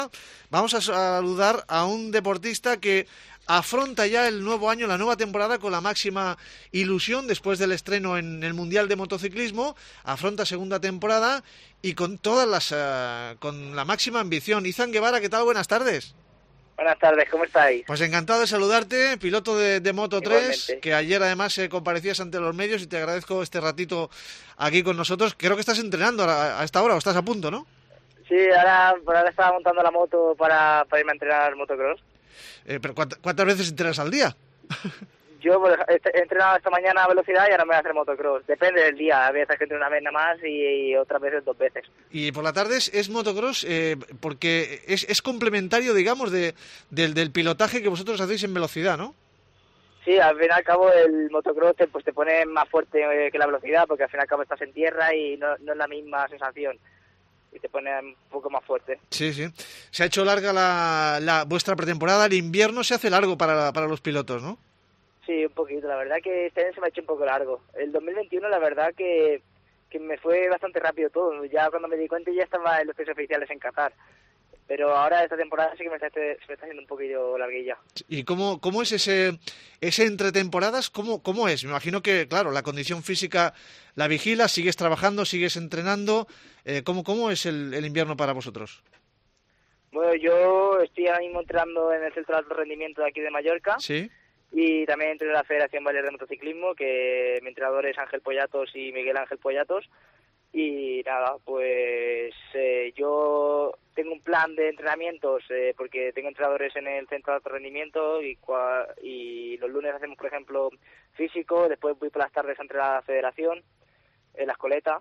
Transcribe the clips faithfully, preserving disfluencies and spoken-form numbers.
Vamos a saludar a un deportista que afronta ya el nuevo año, la nueva temporada con la máxima ilusión después del estreno en el Mundial de Motociclismo. Afronta segunda temporada y con todas las uh, con la máxima ambición. Izan Guevara, ¿qué tal? Buenas tardes. Buenas tardes, ¿cómo estáis? Pues encantado de saludarte, piloto de, de Moto tres, Igualmente. que ayer además eh, comparecías ante los medios y te agradezco este ratito aquí con nosotros. Creo que estás entrenando a, a esta hora o estás a punto, ¿no? Sí, ahora, por ahora estaba montando la moto para, para irme a entrenar motocross. Eh, pero ¿cuántas, ¿cuántas veces entrenas al día? Yo pues, he entrenado esta mañana a velocidad y ahora me voy a hacer motocross. Depende del día, a veces que entreno una vez nada más y, y otras veces dos veces. Y por la tarde es, es motocross eh, porque es, es complementario, digamos, de, del, del pilotaje que vosotros hacéis en velocidad, ¿no? Sí, al fin y al cabo el motocross te, pues, te pone más fuerte que la velocidad porque al fin y al cabo estás en tierra y no, no es la misma sensación. Y te pone un poco más fuerte. Sí, sí. Se ha hecho larga la, la vuestra pretemporada, el invierno se hace largo para, para los pilotos, ¿no? Sí, un poquito. La verdad que este año se me ha hecho un poco largo. El dos mil veintiuno la verdad que, que me fue bastante rápido todo. Ya cuando me di cuenta ya estaba en los test oficiales en Qatar. Pero ahora esta temporada sí que me está, se me está haciendo un poquillo larguilla. ¿Y cómo, cómo es ese, ese entre temporadas? ¿Cómo, ¿Cómo es? Me imagino que, claro, la condición física la vigilas, sigues trabajando, sigues entrenando. Eh, ¿cómo, ¿Cómo es el, el invierno para vosotros? Bueno, yo estoy ahora mismo entrenando en el Centro de Alto Rendimiento de aquí de Mallorca. Sí. Y también entreno en la Federación Balear de Motociclismo, que mi entrenador es Ángel Pollatos y Miguel Ángel Pollatos. Y nada, pues eh, yo tengo un plan de entrenamientos eh, porque tengo entrenadores en el Centro de Alto Rendimiento y, cua- y los lunes hacemos, por ejemplo, físico, después voy por las tardes a entrenar a la Federación, en la Escoleta.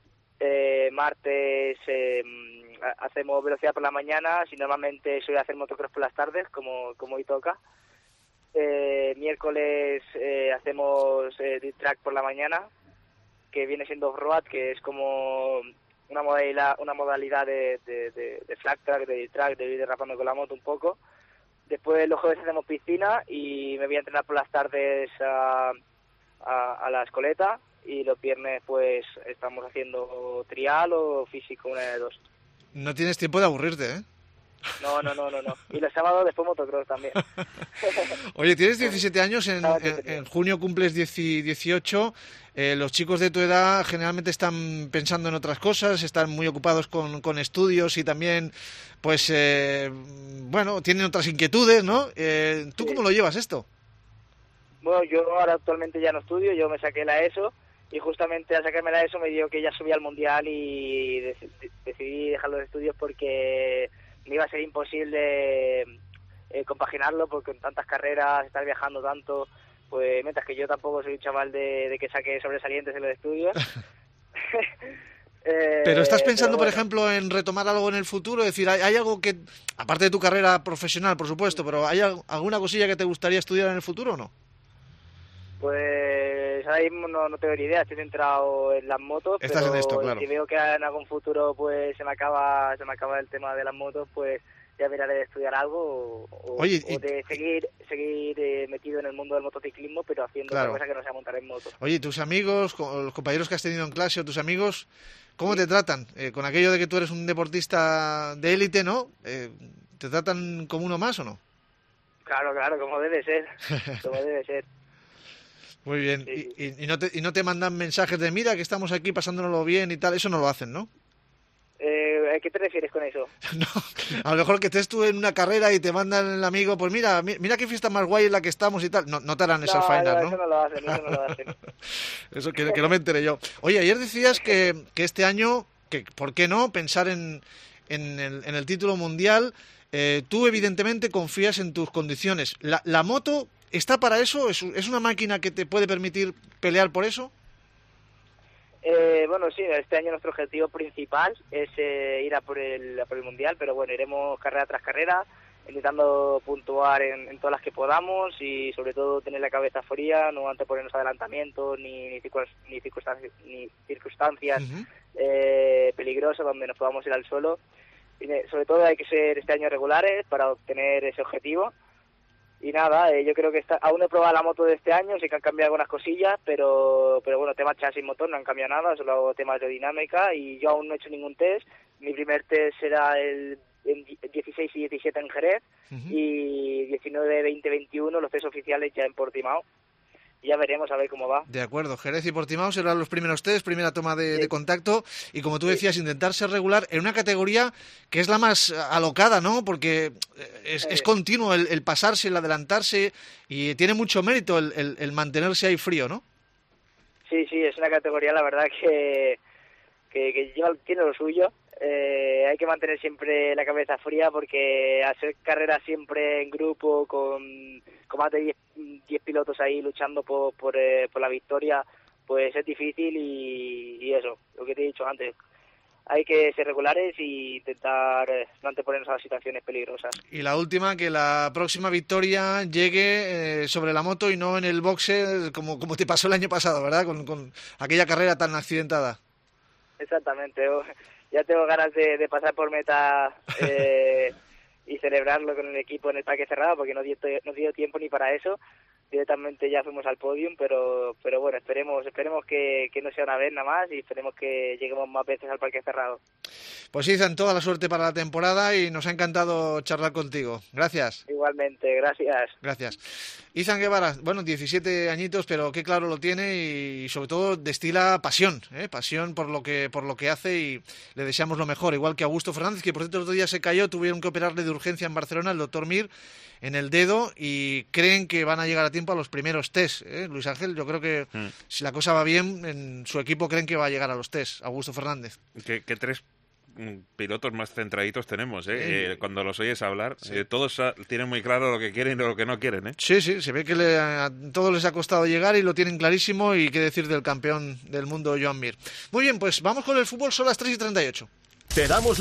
Eh, martes eh, hacemos velocidad por la mañana, si normalmente soy a hacer motocross por las tardes, como, como hoy toca. Eh, miércoles eh, hacemos eh, dirt track por la mañana, que viene siendo off-road, que es como una modalidad una modalidad de, de, de, de flat track, de dirt track, de ir derrapando con la moto un poco. Después los jueves hacemos piscina y me voy a entrenar por las tardes a, a, a la Escoleta, y los viernes pues estamos haciendo trial o físico, una de dos. No tienes tiempo de aburrirte, ¿eh? No, no, no, no, no. Y los sábados después motocross también. Oye, tienes diecisiete años, en, en, en junio cumples dieciocho. Eh, los chicos de tu edad generalmente están pensando en otras cosas, están muy ocupados con, con estudios y también, pues, eh, bueno, tienen otras inquietudes, ¿no? Eh, ¿Tú Sí. cómo lo llevas esto? Bueno, yo ahora actualmente ya no estudio, yo me saqué la ESO y justamente al sacarme la ESO me dio que ya subí al Mundial y dec- decidí dejar los estudios porque me iba a ser imposible eh, compaginarlo, porque con tantas carreras, estar viajando tanto, pues mientras que yo tampoco soy un chaval de, de que saque sobresalientes en los estudios. eh, Pero estás pensando, pero por bueno. ejemplo, en retomar algo en el futuro, es decir, ¿hay, hay algo que, aparte de tu carrera profesional, por supuesto, pero ¿hay al- alguna cosilla que te gustaría estudiar en el futuro o no? Pues ahora mismo no, no tengo ni idea, estoy centrado en las motos, Estás pero en esto, claro. si veo que en algún futuro pues se me acaba se me acaba el tema de las motos, pues ya miraré de estudiar algo o, o- Oye, y- o de seguir seguir eh, metido en el mundo del motociclismo, pero haciendo Claro. otra cosa que no sea montar en moto. Oye, tus amigos, co- los compañeros que has tenido en clase o tus amigos, ¿cómo Sí. te tratan? Eh, con aquello de que tú eres un deportista de élite, ¿no? Eh, ¿te tratan como uno más o no? Claro, claro, como debe ser, como debe ser. Muy bien. Sí, sí, Y, sí. y- y no te, y no te mandan mensajes de mira que estamos aquí pasándonoslo bien y tal, eso no lo hacen, ¿no? Eh, ¿a qué te refieres con eso? No, a lo mejor que estés tú en una carrera y te mandan el amigo, pues mira, mi- mira qué fiesta más guay en la que estamos y tal. No, no te harán esas No, faenas, no, ¿no? eso no lo hacen, eso no lo hacen. Eso que, que no me enteré yo. Oye, ayer decías que, que este año, que ¿por qué no pensar en, en, el, en el título mundial? Eh, tú evidentemente confías en tus condiciones. ¿La, la moto está para eso? ¿Es, ¿Es una máquina que te puede permitir pelear por eso? Eh, bueno, sí, este año nuestro objetivo principal es eh, ir a por, el, a por el Mundial, pero bueno, iremos carrera tras carrera, intentando puntuar en, en todas las que podamos y sobre todo tener la cabeza fría, no anteponernos adelantamientos ni, ni, circun- ni circunstancias, ni circunstancias Uh-huh. eh, peligrosas donde nos podamos ir al suelo. Y, eh, sobre todo hay que ser este año regulares para obtener ese objetivo. Y nada, eh, yo creo que está, aún no he probado la moto de este año, sí que han cambiado algunas cosillas, pero pero bueno, temas chasis motor no han cambiado nada, solo hago temas de dinámica y yo aún no he hecho ningún test. Mi primer test será el en dieciséis y diecisiete en Jerez, uh-huh. y diecinueve, veinte, veintiuno los test oficiales ya en Portimao. Ya veremos a ver cómo va. De acuerdo, Jerez y Portimao serán los primeros test, primera toma de, sí. de contacto, y como tú decías, sí. intentar ser regular en una categoría que es la más alocada, ¿no? Porque es, sí. es continuo el, el pasarse, el adelantarse, y tiene mucho mérito el, el, el mantenerse ahí frío, ¿no? Sí, sí, es una categoría, la verdad, que, que, que lleva, tiene lo suyo. Eh, hay que mantener siempre la cabeza fría porque hacer carreras siempre en grupo con, con más de diez pilotos ahí luchando por, por, eh, por la victoria, pues es difícil y, y eso, lo que te he dicho antes. Hay que ser regulares y intentar no anteponernos a las situaciones peligrosas. Y la última, que la próxima victoria llegue eh, sobre la moto y no en el boxe como, como te pasó el año pasado, ¿verdad? Con, con aquella carrera tan accidentada. Exactamente. Ya tengo ganas de, de pasar por meta eh, y celebrarlo con el equipo en el parque cerrado, porque no dio, no dio tiempo ni para eso. Directamente ya fuimos al podium, pero pero bueno, esperemos esperemos que, que no sea una vez nada más y esperemos que lleguemos más veces al parque cerrado. Pues Izan, toda la suerte para la temporada y nos ha encantado charlar contigo. Gracias. Igualmente, gracias. Gracias. Izan Guevara, bueno, diecisiete añitos, pero qué claro lo tiene y sobre todo destila pasión, ¿eh? pasión por lo que por lo que hace y le deseamos lo mejor, igual que Augusto Fernández, que por cierto el otro día se cayó, tuvieron que operarle de urgencia en Barcelona, el doctor Mir, en el dedo y creen que van a llegar a tiempo a los primeros test. ¿eh? Luis Ángel, yo creo que mm. si la cosa va bien, en su equipo creen que va a llegar a los test. Augusto Fernández. ¿Qué, qué tres pilotos más centraditos tenemos? ¿eh? Eh, cuando los oyes hablar, sí. eh, todos tienen muy claro lo que quieren y lo que no quieren. ¿eh? Sí, sí, se ve que le, a todos les ha costado llegar y lo tienen clarísimo. Y qué decir del campeón del mundo, Joan Mir. Muy bien, pues vamos con el fútbol, son las tres y treinta y ocho. Te damos